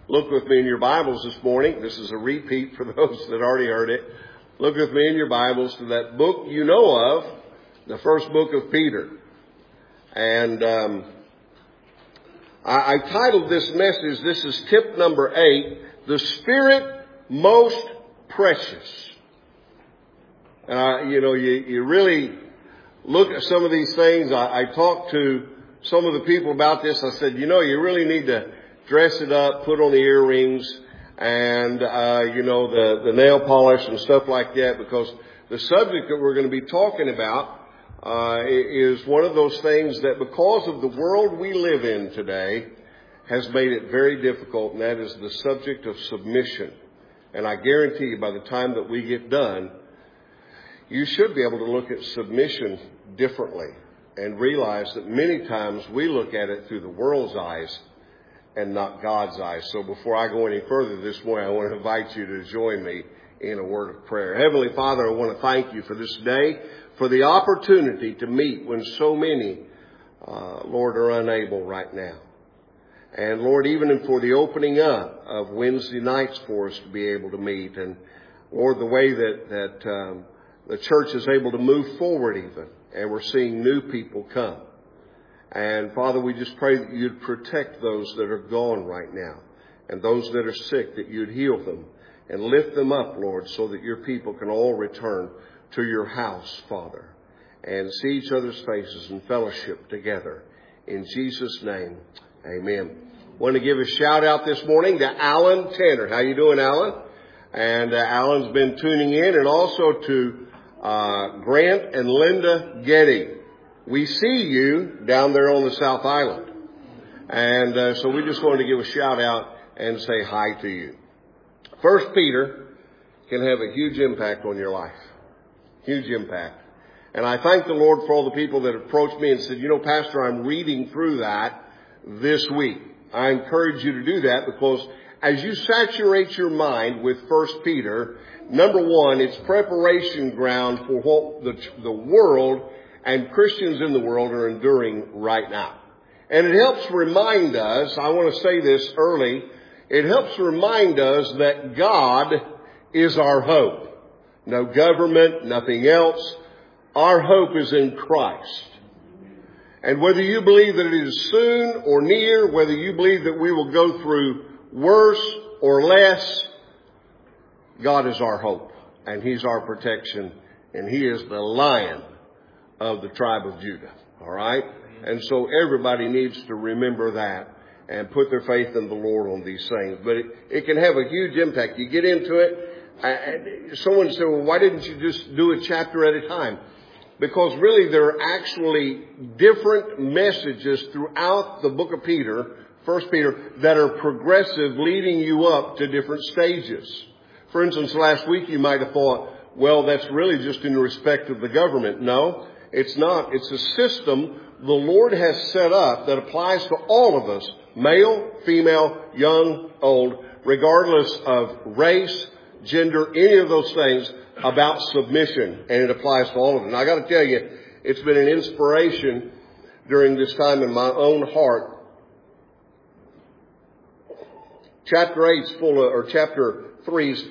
Look with me in your Bibles this morning. This is a repeat for those that already heard it. Look with me in your Bibles to that book you know of, the first book of Peter. And I titled this message, this is tip number 8, The Spirit Most Precious. And you really look at some of these things. I talked to some of the people about this. I said, you really need to dress it up, put on the earrings and, the nail polish and stuff like that, because the subject that we're going to be talking about, is one of those things that because of the world we live in today has made it very difficult, and that is the subject of submission. And I guarantee you by the time that we get done, you should be able to look at submission differently and realize that many times we look at it through the world's eyes and not God's eyes. So before I go any further this morning, I want to invite you to join me in a word of prayer. Heavenly Father, I want to thank you for this day, for the opportunity to meet when so many, Lord, are unable right now. And Lord, even for the opening up of Wednesday nights for us to be able to meet. And Lord, the way that the church is able to move forward even. And we're seeing new people come. And Father, we just pray that you'd protect those that are gone right now. And those that are sick, that you'd heal them. And lift them up, Lord, so that your people can all return to your house, Father. And see each other's faces and fellowship together. In Jesus' name, amen. I want to give a shout out this morning to Alan Tanner. How you doing, Alan? And Alan's been tuning in. And also to Grant and Linda Getty. We see you down there on the South Island. And so we just wanted to give a shout out and say hi to you. First Peter can have a huge impact on your life. Huge impact. And I thank the Lord for all the people that approached me and said, Pastor, I'm reading through that this week. I encourage you to do that because as you saturate your mind with First Peter, number one, it's preparation ground for what the world and Christians in the world are enduring right now. And it helps remind us, I want to say this early, it helps remind us that God is our hope. No government, nothing else. Our hope is in Christ. And whether you believe that it is soon or near, whether you believe that we will go through worse or less, God is our hope. And He's our protection. And He is the Lion of the tribe of Judah. All right? And so everybody needs to remember that and put their faith in the Lord on these things. But it can have a huge impact. You get into it. Someone said, well, why didn't you just do a chapter at a time? Because really there are actually different messages throughout the book of Peter, First Peter, that are progressive, leading you up to different stages. For instance, last week you might have thought, well, that's really just in respect of the government. No, it's not. It's a system the Lord has set up that applies to all of us, male, female, young, old, regardless of race, gender, any of those things, about submission. And it applies to all of them. And I got to tell you, it's been an inspiration during this time in my own heart. Chapter 3 is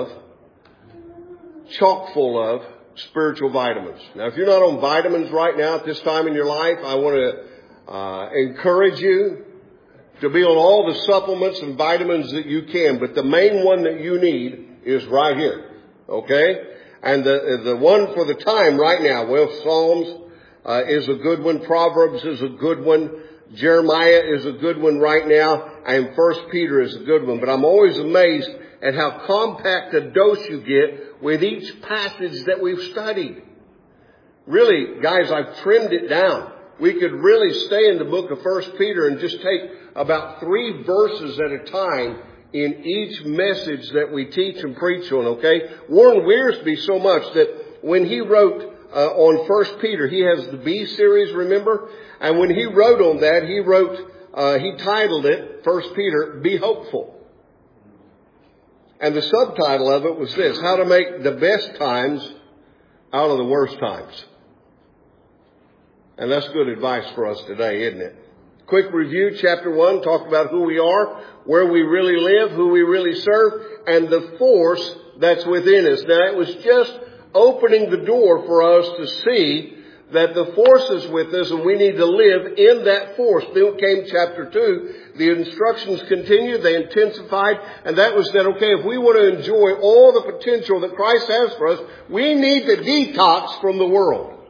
chock full of spiritual vitamins. Now, if you're not on vitamins right now at this time in your life, I want to encourage you to be on all the supplements and vitamins that you can. But the main one that you need is right here. Okay? And the one for the time right now, well, Psalms is a good one. Proverbs is a good one. Jeremiah is a good one right now. And First Peter is a good one. But I'm always amazed at how compact a dose you get with each passage that we've studied. Really, guys, I've trimmed it down. We could really stay in the book of First Peter and just take about 3 verses at a time in each message that we teach and preach on, okay? Warren Wiersbe so much that when he wrote on First Peter, he has the B series, remember? And when he wrote on that, he titled it, First Peter, Be Hopeful. And the subtitle of it was this, How to Make the Best Times Out of the Worst Times. And that's good advice for us today, isn't it? Quick review, chapter 1 talked about who we are, where we really live, who we really serve, and the force that's within us. Now, it was just opening the door for us to see that the force is with us and we need to live in that force. Then came chapter 2. The instructions continued, they intensified, and that was that, okay, if we want to enjoy all the potential that Christ has for us, we need to detox from the world.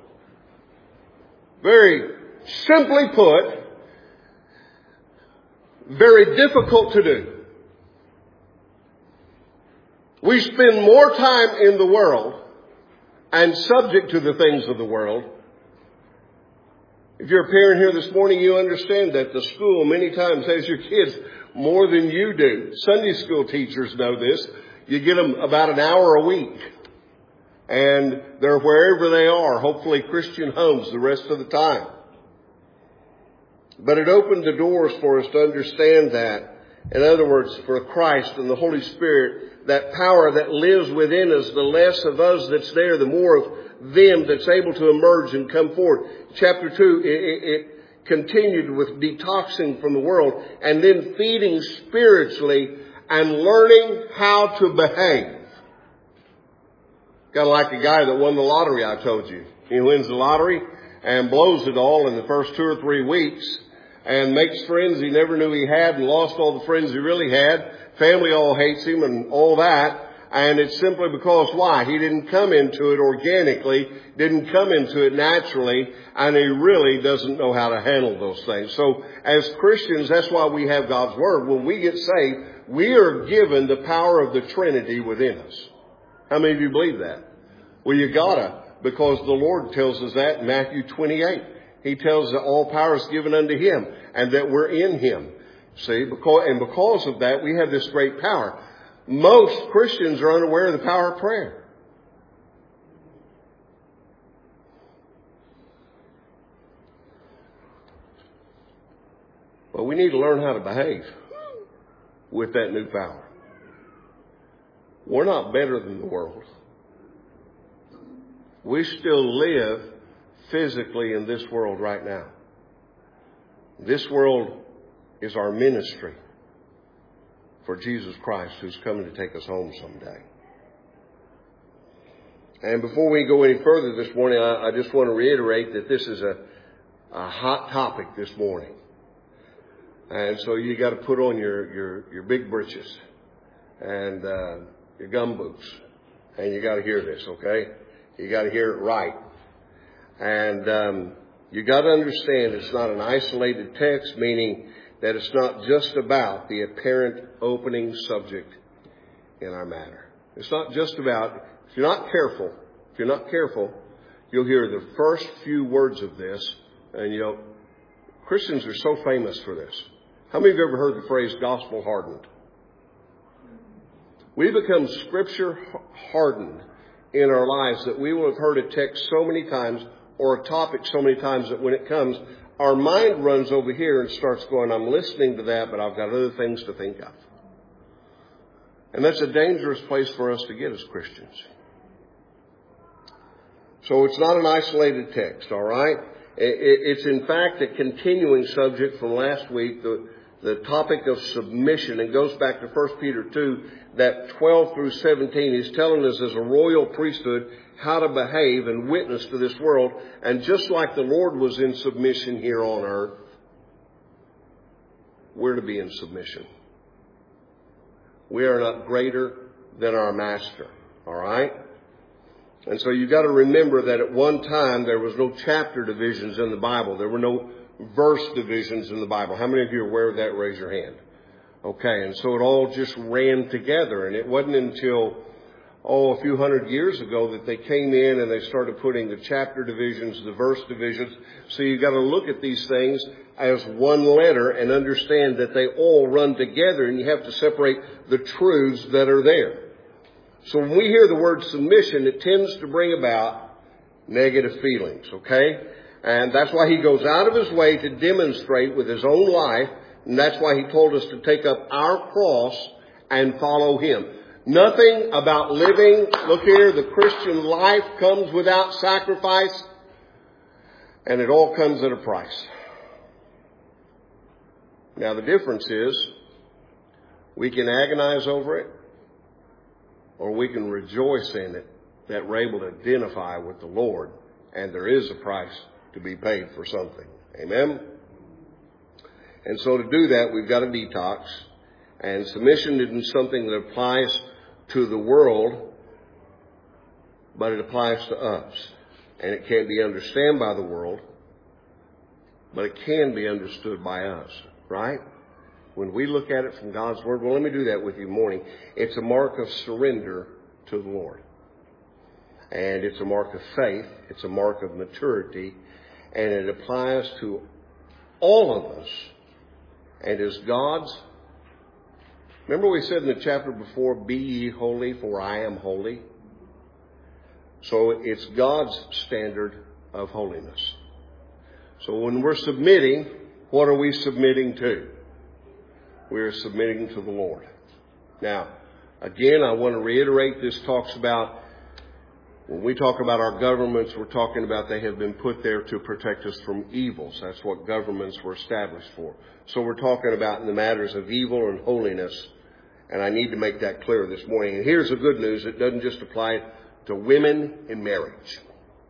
Very simply put, very difficult to do. We spend more time in the world and subject to the things of the world. If you're a parent here this morning, you understand that the school many times has your kids more than you do. Sunday school teachers know this. You get them about an hour a week. And they're wherever they are, hopefully Christian homes the rest of the time. But it opened the doors for us to understand that. In other words, for Christ and the Holy Spirit, that power that lives within us, the less of us that's there, the more of them that's able to emerge and come forward. Chapter 2, it continued with detoxing from the world and then feeding spiritually and learning how to behave. Kind of like a guy that won the lottery, I told you. He wins the lottery and blows it all in the first 2 or 3 weeks and makes friends he never knew he had and lost all the friends he really had. Family all hates him and all that. And it's simply because why? He didn't come into it organically, didn't come into it naturally, and he really doesn't know how to handle those things. So as Christians, that's why we have God's Word. When we get saved, we are given the power of the Trinity within us. How many of you believe that? Well, you gotta, because the Lord tells us that in Matthew 28. He tells us that all power is given unto Him and that we're in Him. See, because of that, we have this great power. Most Christians are unaware of the power of prayer. But we need to learn how to behave with that new power. We're not better than the world. We still live physically in this world right now. This world is our ministry for Jesus Christ, who's coming to take us home someday. And before we go any further this morning, I just want to reiterate that this is a hot topic this morning. And so you got to put on your big britches and your gum boots, and you got to hear this, okay? You got to hear it right. And you got to understand it's not an isolated text, meaning that it's not just about the apparent opening subject in our matter. It's not just about, if you're not careful, you'll hear the first few words of this, and Christians are so famous for this. How many of you have ever heard the phrase gospel hardened? We become scripture hardened in our lives that we will have heard a text so many times or a topic so many times that when it comes, our mind runs over here and starts going, I'm listening to that, but I've got other things to think of. And that's a dangerous place for us to get as Christians. So it's not an isolated text, all right? It's in fact a continuing subject from last week, the topic of submission. It goes back to 1 Peter 2, that 12 through 17. He's telling us as a royal priesthood how to behave and witness to this world. And just like the Lord was in submission here on earth, we're to be in submission. We are not greater than our master. All right? And so you've got to remember that at one time there was no chapter divisions in the Bible. There were no verse divisions in the Bible. How many of you are aware of that? Raise your hand. Okay, and so it all just ran together. And it wasn't until, a few hundred years ago that they came in and they started putting the chapter divisions, the verse divisions. So you've got to look at these things as one letter and understand that they all run together, and you have to separate the truths that are there. So when we hear the word submission, it tends to bring about negative feelings, okay? And that's why he goes out of his way to demonstrate with his own life, and that's why he told us to take up our cross and follow him. Nothing about living, look here, the Christian life comes without sacrifice, and it all comes at a price. Now the difference is we can agonize over it, or we can rejoice in it, that we're able to identify with the Lord, and there is a price to be paid for something. Amen? And so to do that, we've got to detox. And submission isn't something that applies to the world, but it applies to us. And it can't be understood by the world, but it can be understood by us, right? When we look at it from God's Word, well, let me do that with you morning. It's a mark of surrender to the Lord. And it's a mark of faith. It's a mark of maturity. And it applies to all of us. And is God's. Remember we said in the chapter before, be ye holy, for I am holy. So it's God's standard of holiness. So when we're submitting, what are we submitting to? We're submitting to the Lord. Now, again, I want to reiterate, this talks about, when we talk about our governments, we're talking about they have been put there to protect us from evils. That's what governments were established for. So we're talking about in the matters of evil and holiness. And I need to make that clear this morning. And here's the good news. It doesn't just apply to women in marriage.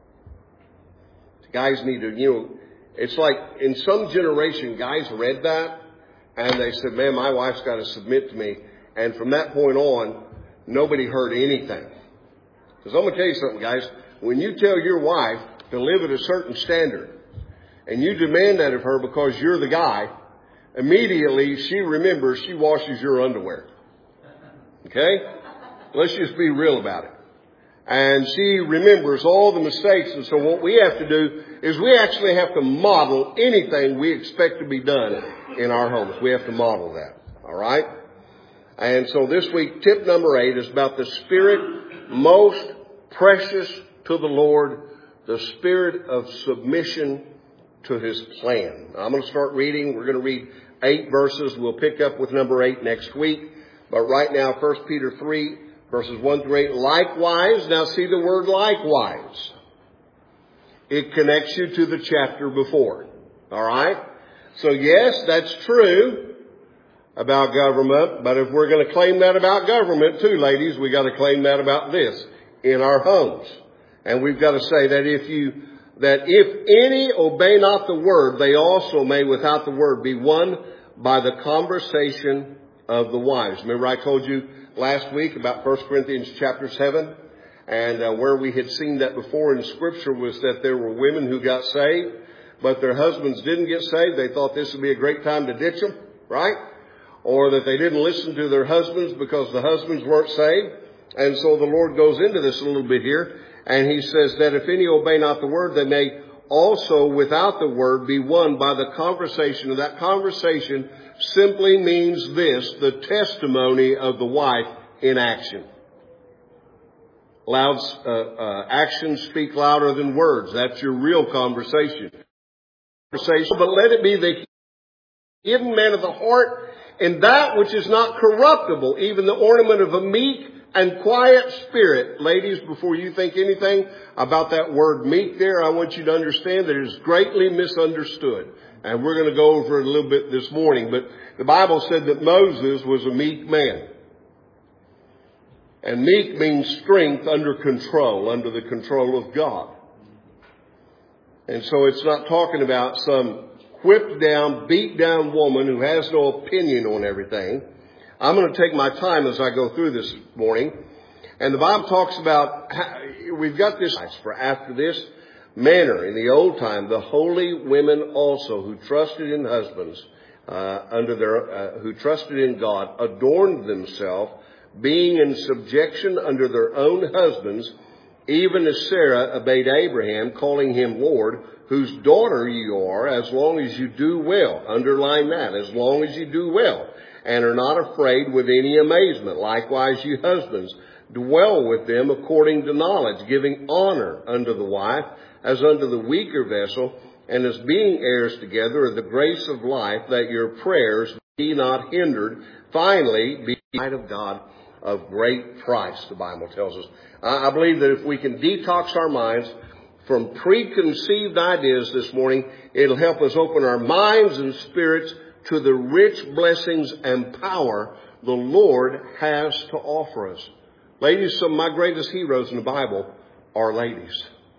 Guys need to, it's like in some generation, guys read that and they said, man, my wife's got to submit to me. And from that point on, nobody heard anything. Because I'm going to tell you something, guys. When you tell your wife to live at a certain standard and you demand that of her because you're the guy, immediately she remembers she washes your underwear. Okay? Let's just be real about it. And she remembers all the mistakes. And so what we have to do is we actually have to model anything we expect to be done in our homes. We have to model that. All right? And so this week, tip number 8 is about the spirit most precious to the Lord, the spirit of submission to His plan. Now, I'm going to start reading. We're going to read 8 verses. We'll pick up with number 8 next week. But right now, 1 Peter 3, verses 1 through 8. Likewise, now see the word likewise. It connects you to the chapter before. All right? So yes, that's true about government. But if we're going to claim that about government too, ladies, we got to claim that about this in our homes. And we've got to say that if any obey not the word, they also may without the word be won by the conversation of the wives. Remember I told you last week about 1 Corinthians chapter 7, and where we had seen that before in Scripture was that there were women who got saved, but their husbands didn't get saved. They thought this would be a great time to ditch them, right? Or that they didn't listen to their husbands because the husbands weren't saved. And so the Lord goes into this a little bit here, and He says that if any obey not the word, they may also without the word be won by the conversation. And that conversation simply means this, the testimony of the wife in action. Actions speak louder than words. That's your real conversation. But let it be the hidden man of the heart, and that which is not corruptible, even the ornament of a meek and quiet spirit. Ladies, before you think anything about that word meek there, I want you to understand that it is greatly misunderstood. And we're going to go over it a little bit this morning. But the Bible said that Moses was a meek man. And meek means strength under control, under the control of God. And so it's not talking about some whipped down, beat down woman who has no opinion on everything. I'm going to take my time as I go through this morning. And the Bible talks about, we've got this for after this manner in the old time, the holy women also who trusted in husbands, who trusted in God, adorned themselves, being in subjection under their own husbands, even as Sarah obeyed Abraham, calling him Lord, whose daughter you are, as long as you do well. Underline that, as long as you do well, and are not afraid with any amazement. Likewise, you husbands, dwell with them according to knowledge, giving honor unto the wife, as unto the weaker vessel, and as being heirs together of the grace of life, that your prayers be not hindered. Finally, be the light of God of great price, the Bible tells us. I believe that if we can detox our minds from preconceived ideas this morning, it'll help us open our minds and spirits to the rich blessings and power the Lord has to offer us. Ladies, some of my greatest heroes in the Bible are ladies.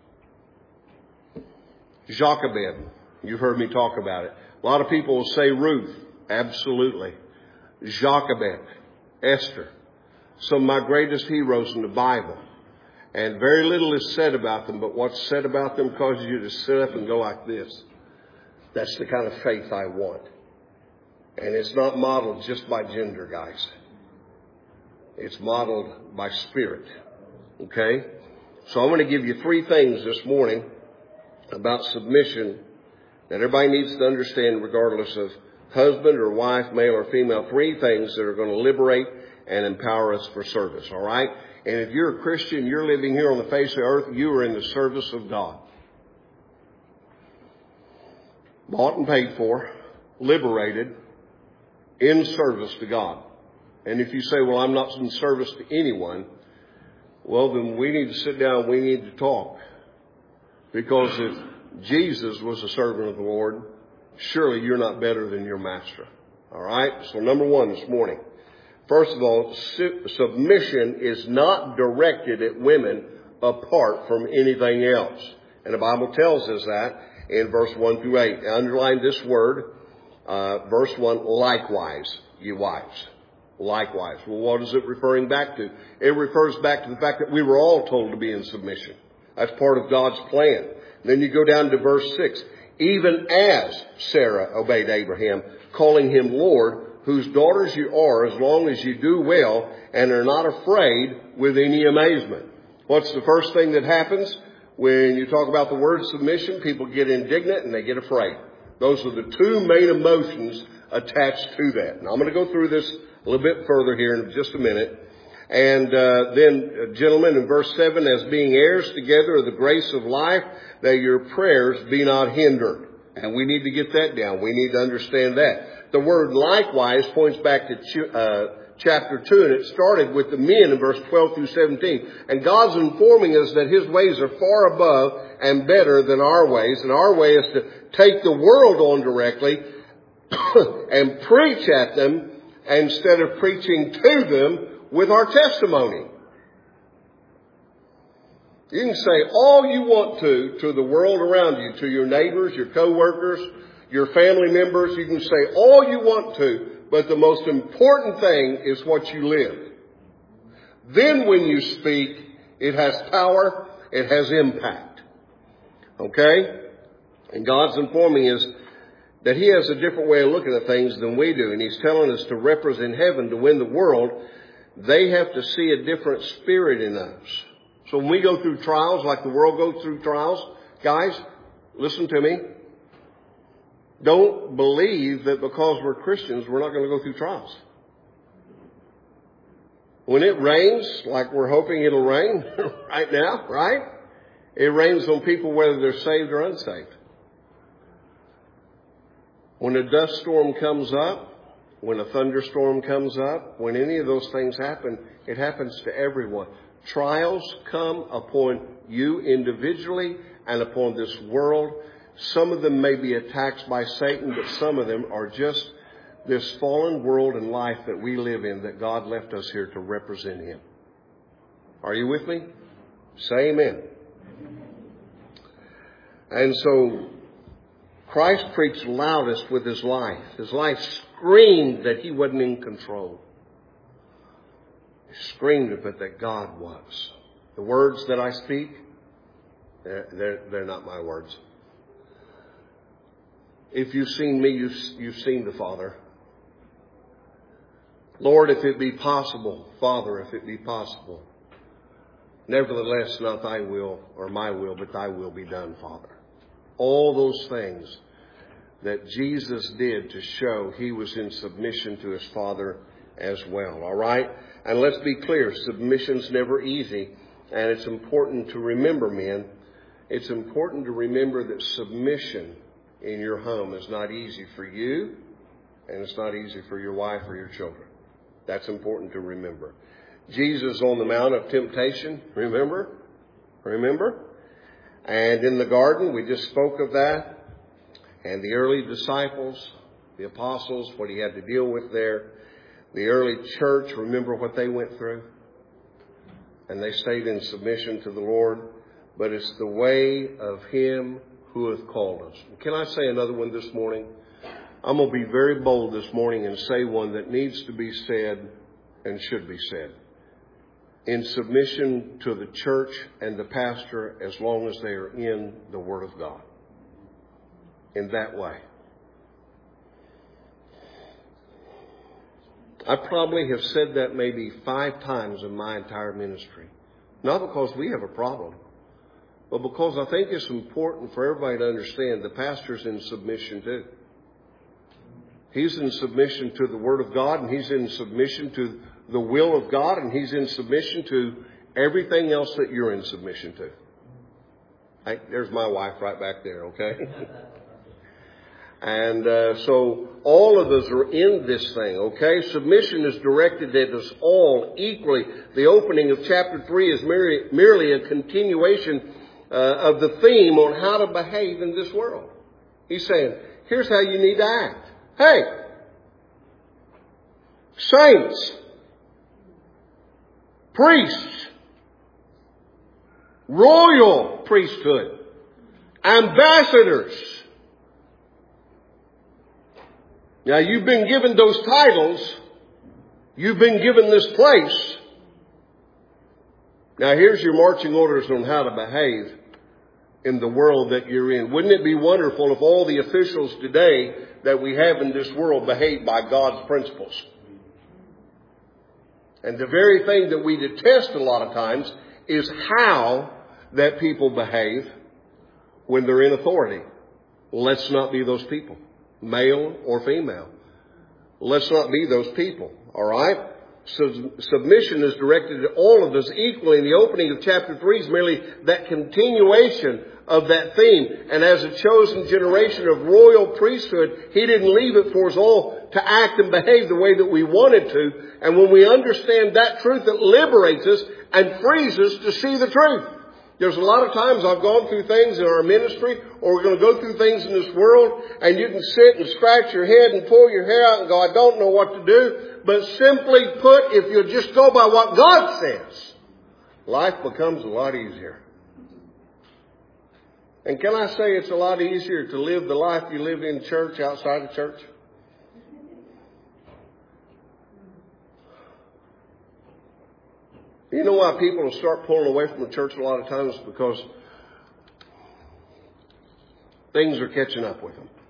Jochebed, you've heard me talk about it. A lot of people will say Ruth. Absolutely. Jochebed, Esther, some of my greatest heroes in the Bible. And very little is said about them, but what's said about them causes you to sit up and go like this. That's the kind of faith I want. And it's not modeled just by gender, guys. It's modeled by spirit. Okay? So I'm going to give you 3 things this morning about submission that everybody needs to understand, regardless of husband or wife, male or female. 3 things that are going to liberate and empower us for service. All right? And if you're a Christian, you're living here on the face of the earth, you are in the service of God. Bought and paid for, liberated, in service to God. And if you say, well, I'm not in service to anyone, well, then we need to sit down, we need to talk. Because if Jesus was a servant of the Lord, surely you're not better than your master. All right? So number 1 this morning. First of all, submission is not directed at women apart from anything else. And the Bible tells us that in verse 1 through 8. Underline this word, verse 1, likewise, you wives. Likewise. Well, what is it referring back to? It refers back to the fact that we were all told to be in submission. That's part of God's plan. Then you go down to verse 6. Even as Sarah obeyed Abraham, calling him Lord, whose daughters you are, as long as you do well and are not afraid with any amazement. What's the first thing that happens when you talk about the word submission? People get indignant and they get afraid. Those are the 2 main emotions attached to that. Now I'm going to go through this a little bit further here in just a minute. And then, gentlemen, in verse 7, as being heirs together of the grace of life, that your prayers be not hindered. And we need to get that down. We need to understand that. The word likewise points back to chapter 2, and it started with the men in verse 12 through 17. And God's informing us that His ways are far above and better than our ways. And our way is to take the world on directly and preach at them instead of preaching to them with our testimony. You can say all you want to the world around you, to your neighbors, your co-workers, your family members. You can say all you want to, but the most important thing is what you live. Then when you speak, it has power, it has impact. Okay? And God's informing us that He has a different way of looking at things than we do. And He's telling us to represent heaven, to win the world. They have to see a different spirit in us. So when we go through trials like the world goes through trials, guys, listen to me. Don't believe that because we're Christians, we're not going to go through trials. When it rains, like we're hoping it'll rain right now, right? It rains on people whether they're saved or unsaved. When a dust storm comes up, when a thunderstorm comes up, when any of those things happen, it happens to everyone. Trials come upon you individually and upon this world. Some of them may be attacks by Satan, but some of them are just this fallen world and life that we live in, that God left us here to represent Him. Are you with me? Say amen. And so Christ preached loudest with His life. His life screamed that He wasn't in control. He screamed of it that God was. The words that I speak, they're not my words. If you've seen me, you've seen the Father. Lord, if it be possible, Father, if it be possible. Nevertheless, not thy will or my will, but thy will be done, Father. All those things that Jesus did to show He was in submission to His Father as well. All right? And let's be clear, submission's never easy. And it's important to remember, men, it's important to remember that submission in your home is not easy for you, and it's not easy for your wife or your children. That's important to remember. Jesus on the Mount of Temptation, remember? And in the garden, we just spoke of that. And the early disciples, The apostles, what he had to deal with there. The early church, remember what they went through? And they stayed in submission to the Lord. But it's the way of him who hath called us. Can I say another one this morning? I'm going to be very bold this morning and say one that needs to be said and should be said. In submission to the church and the pastor as long as they are in the Word of God. In that way. I probably have said that maybe 5 times in my entire ministry. Not because we have a problem, but because I think it's important for everybody to understand the pastor's in submission too. He's in submission to the Word of God, and he's in submission to the will of God, and he's in submission to everything else that you're in submission to. There's my wife right back there, okay? And so all of us are in this thing, okay? Submission is directed at us all equally. The opening of chapter 3 is merely a continuation of the theme on how to behave in this world. He's saying, here's how you need to act. Hey, saints, priests, royal priesthood, ambassadors. Now, you've been given those titles. You've been given this place. Now, here's your marching orders on how to behave in the world that you're in. Wouldn't it be wonderful if all the officials today that we have in this world behave by God's principles? And the very thing that we detest a lot of times is how that people behave when they're in authority. Let's not be those people, male or female. Let's not be those people, all right? So submission is directed at all of us equally. In the opening of chapter 3 is merely that continuation of that theme. And as a chosen generation of royal priesthood, he didn't leave it for us all to act and behave the way that we wanted to. And when we understand that truth, it liberates us and frees us to see the truth. There's a lot of times I've gone through things in our ministry, or we're going to go through things in this world, and you can sit and scratch your head and pull your hair out and go, I don't know what to do. But simply put, if you'll just go by what God says, life becomes a lot easier. And can I say it's a lot easier to live the life you live in church outside of church? You know why people will start pulling away from the church a lot of times? Because things are catching up with them.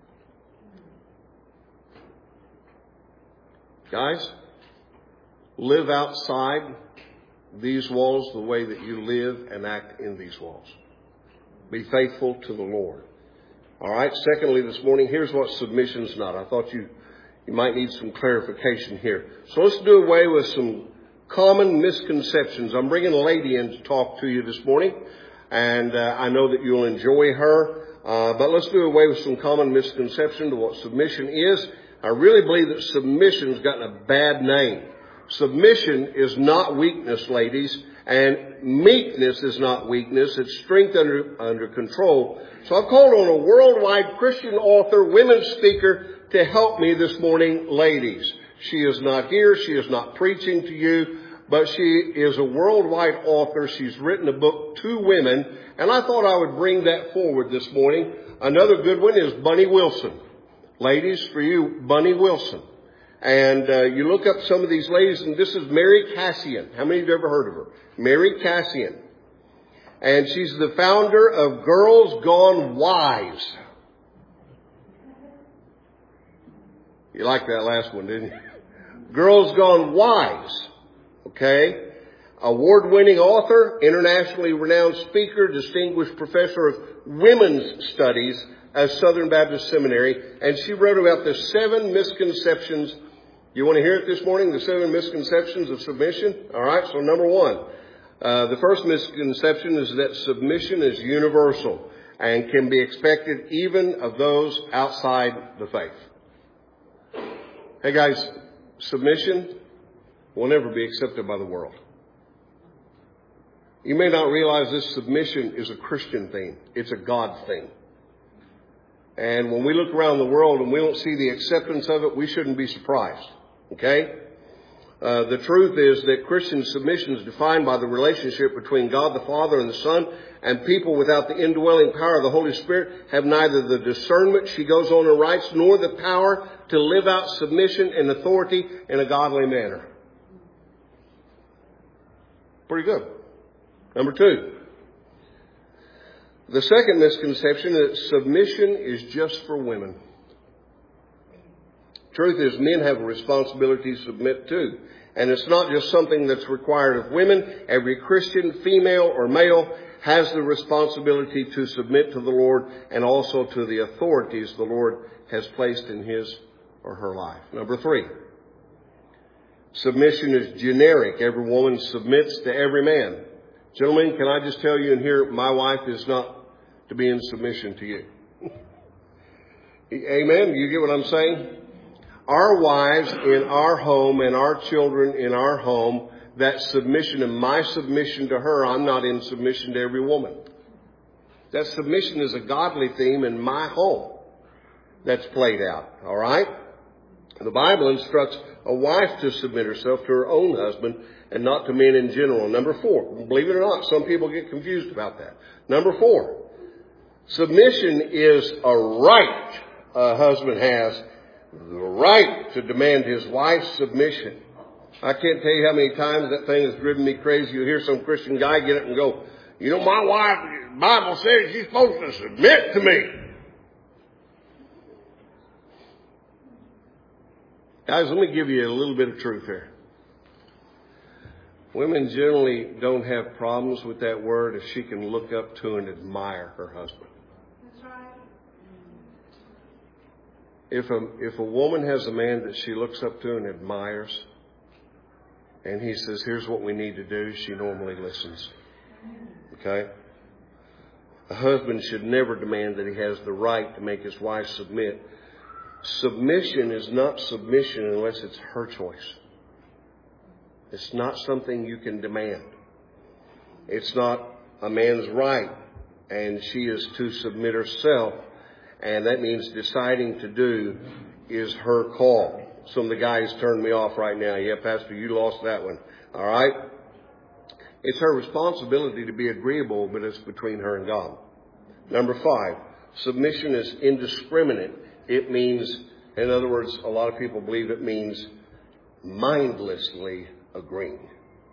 Guys, live outside these walls the way that you live and act in these walls. Be faithful to the Lord. All right. Secondly, this morning, here's what submission's not. I thought you might need some clarification here. So let's do away with some common misconceptions. I'm bringing a lady in to talk to you this morning, and I know that you'll enjoy her. But let's do away with some common misconception to what submission is. I really believe that submission's gotten a bad name. Submission is not weakness, ladies, and meekness is not weakness. It's strength under control. So I've called on a worldwide Christian author, women's speaker, to help me this morning, ladies. She is not here. She is not preaching to you, but she is a worldwide author. She's written a book to women, and I thought I would bring that forward this morning. Another good one is Bunny Wilson. Ladies, for you, Bunny Wilson. And you look up some of these ladies, and this is Mary Cassian. How many of you have ever heard of her? Mary Cassian. And she's the founder of Girls Gone Wise. You liked that last one, didn't you? Girls Gone Wise. Okay? Award-winning author, internationally renowned speaker, distinguished professor of women's studies at Southern Baptist Seminary. And she wrote about the 7 misconceptions. You want to hear it this morning? The 7 misconceptions of submission? All right. So number 1, the first misconception is that submission is universal and can be expected even of those outside the faith. Hey guys, submission will never be accepted by the world. You may not realize this submission is a Christian thing. It's a God thing. And when we look around the world and we don't see the acceptance of it, we shouldn't be surprised. Okay? The truth is that Christian submission is defined by the relationship between God the Father and the Son, and people without the indwelling power of the Holy Spirit have neither the discernment, she goes on and writes, nor the power to live out submission and authority in a godly manner. Pretty good. Number 2. The second misconception is that submission is just for women. Truth is, men have a responsibility to submit too. And it's not just something that's required of women. Every Christian, female or male, has the responsibility to submit to the Lord and also to the authorities the Lord has placed in his or her life. Number 3. Submission is generic. Every woman submits to every man. Gentlemen, can I just tell you in here, my wife is not to be in submission to you. Amen? You get what I'm saying? Our wives in our home and our children in our home, that submission and my submission to her, I'm not in submission to every woman. That submission is a godly theme in my home that's played out. All right? The Bible instructs a wife to submit herself to her own husband and not to men in general. Number 4, believe it or not, some people get confused about that. Number 4, submission is a right a husband has, the right to demand his wife's submission. I can't tell you how many times that thing has driven me crazy. You hear some Christian guy get up and go, you know, my wife, the Bible says she's supposed to submit to me. Guys, let me give you a little bit of truth here. Women generally don't have problems with that word if she can look up to and admire her husband. That's right. If a woman has a man that she looks up to and admires, and he says, here's what we need to do, she normally listens. Okay? A husband should never demand that he has the right to make his wife submit. Submission is not submission unless it's her choice. It's not something you can demand. It's not a man's right, and she is to submit herself, and that means deciding to do is her call. Some of the guys turned me off right now. Yeah, Pastor, you lost that one. All right? It's her responsibility to be agreeable, but it's between her and God. Number 5, submission is indiscriminate. It means, in other words, a lot of people believe it means mindlessly agreeing.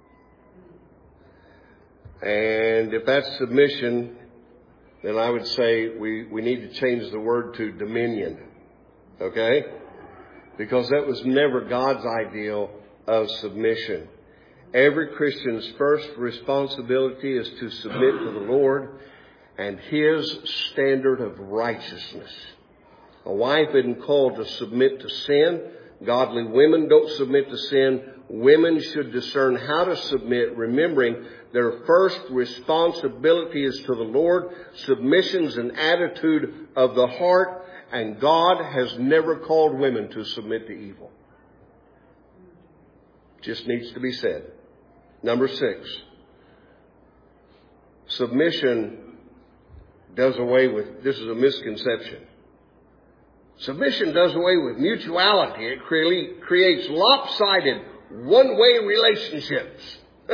And if that's submission, then I would say we need to change the word to dominion. Okay? Because that was never God's ideal of submission. Every Christian's first responsibility is to submit to the Lord and His standard of righteousness. A wife isn't called to submit to sin. Godly women don't submit to sin. Women should discern how to submit, remembering their first responsibility is to the Lord. Submission's an attitude of the heart, and God has never called women to submit to evil. Just needs to be said. Number 6. Submission does away with, this is a misconception. Submission does away with mutuality. It creates lopsided, one-way relationships.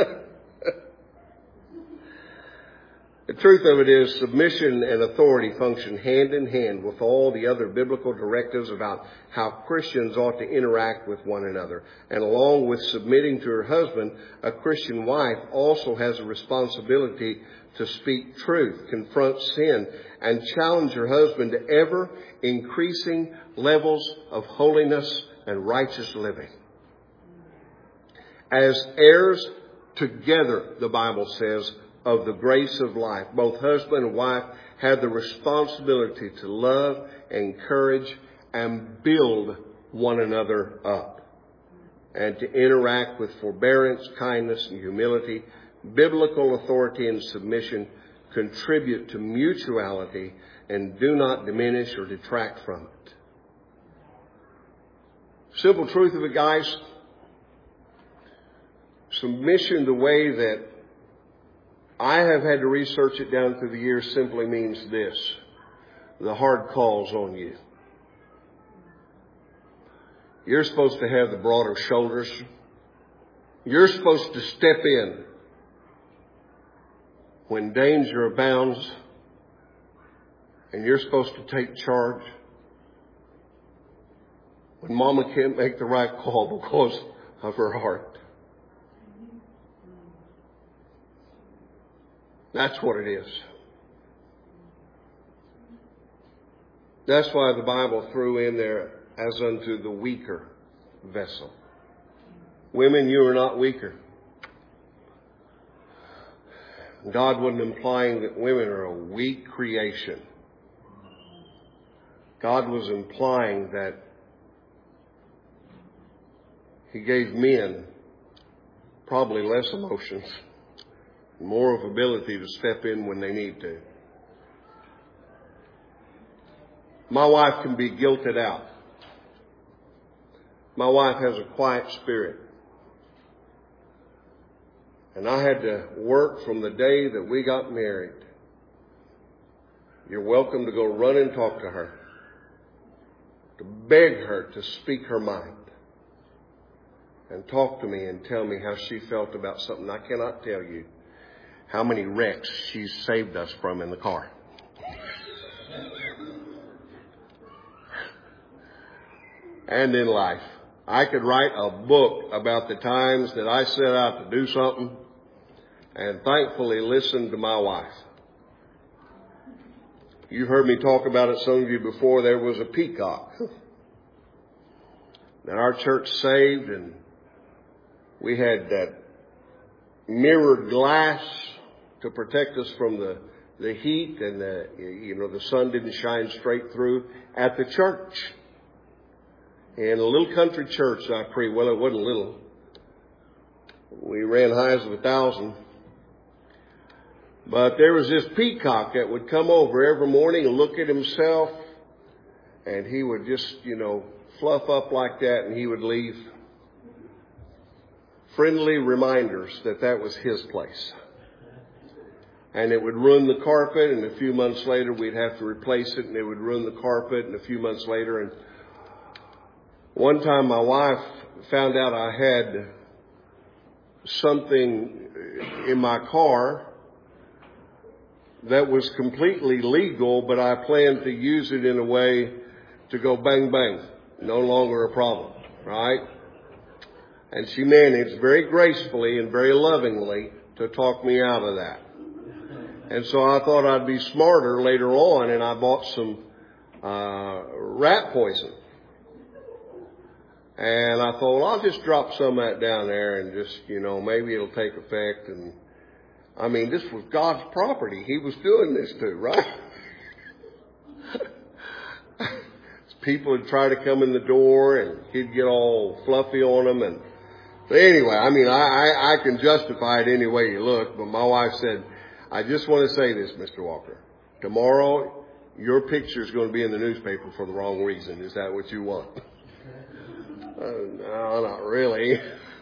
The truth of it is, submission and authority function hand in hand with all the other biblical directives about how Christians ought to interact with one another. And along with submitting to her husband, a Christian wife also has a responsibility to speak truth, confront sin, and challenge her husband to ever increasing levels of holiness and righteous living. As heirs together, the Bible says, of the grace of life, both husband and wife have the responsibility to love, encourage, and build one another up, and to interact with forbearance, kindness, and humility. Biblical authority and submission contribute to mutuality and do not diminish or detract from it. Simple truth of it, guys. Submission, the way that I have had to research it down through the years, simply means this. the hard calls on you. You're supposed to have the broader shoulders. You're supposed to step in when danger abounds, and you're supposed to take charge. When Mama can't make the right call because of her heart. That's what it is. That's why the Bible threw in there, as unto the weaker vessel. Women, you are not weaker. God wasn't implying that women are a weak creation. God was implying that He gave men probably less emotions, more of ability to step in when they need to. My wife can be guilted out. My wife has a quiet spirit. And I had to work from the day that we got married. You're welcome to go run and talk to her. To beg her to speak her mind. And talk to me and tell me how she felt about something. I cannot tell you how many wrecks she's saved us from in the car. And in life. I could write a book about the times that I set out to do something and thankfully listened to my wife. You've heard me talk about it, some of you, before. There was a peacock that our church saved, and we had that mirrored glass to protect us from the heat, and the sun didn't shine straight through at the church. In a little country church, well, it wasn't little. We ran highs of 1,000. But there was this peacock that would come over every morning and look at himself, and he would just, fluff up like that, and he would leave friendly reminders that that was his place. And it would ruin the carpet, and a few months later we'd have to replace it, and it would ruin the carpet, and a few months later. And one time my wife found out I had something in my car that was completely legal, but I planned to use it in a way to go bang, bang. No longer a problem, right? And she managed very gracefully and very lovingly to talk me out of that. And so I thought I'd be smarter later on, and I bought some rat poison. And I thought, well, I'll just drop some of that down there and just, maybe it'll take effect. And I mean, this was God's property. He was doing this to, right? People would try to come in the door and he'd get all fluffy on them. And but anyway, I mean, I can justify it any way you look. But my wife said, I just want to say this, Mr. Walker. Tomorrow, your picture is going to be in the newspaper for the wrong reason. Is that what you want? No, not really.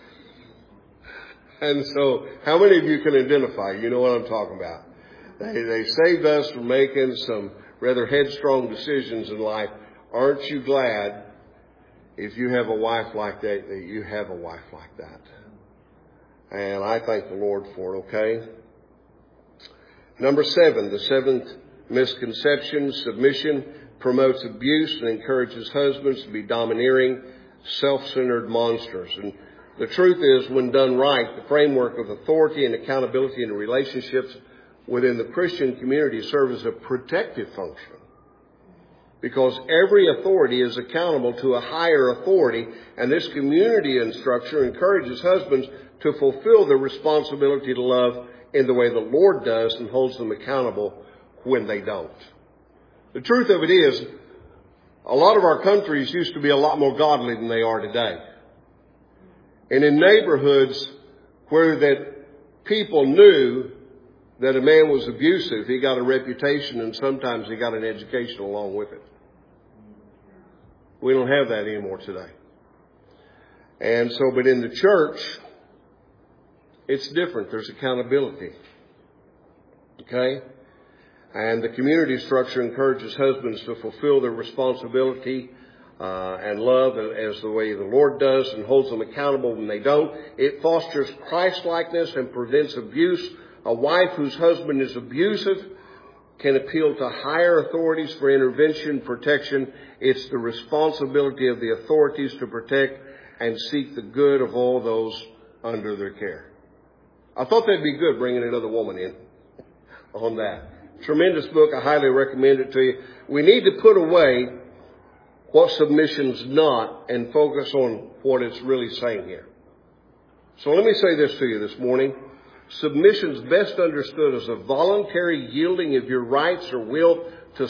And so, how many of you can identify? You know what I'm talking about. They saved us from making some rather headstrong decisions in life. Aren't you glad if you have a wife like that you have a wife like that? And I thank the Lord for it, okay? Number 7, the 7th misconception, submission promotes abuse and encourages husbands to be domineering, self-centered monsters. And the truth is, when done right, the framework of authority and accountability in relationships within the Christian community serves as a protective function. Because every authority is accountable to a higher authority, and this community and structure encourages husbands to fulfill their responsibility to love in the way the Lord does and holds them accountable when they don't. The truth of it is, a lot of our countries used to be a lot more godly than they are today. And in neighborhoods where that people knew that a man was abusive, he got a reputation, and sometimes he got an education along with it. We don't have that anymore today. And so, but in the church, it's different. There's accountability. Okay? And the community structure encourages husbands to fulfill their responsibility and love as the way the Lord does, and holds them accountable when they don't. It fosters Christ-likeness and prevents abuse. A wife whose husband is abusive can appeal to higher authorities for intervention, protection. It's the responsibility of the authorities to protect and seek the good of all those under their care. I thought that'd be good, bringing another woman in on that. Tremendous book. I highly recommend it to you. We need to put away what submission's not and focus on what it's really saying here. So let me say this to you this morning. Submission's best understood as a voluntary yielding of your rights or will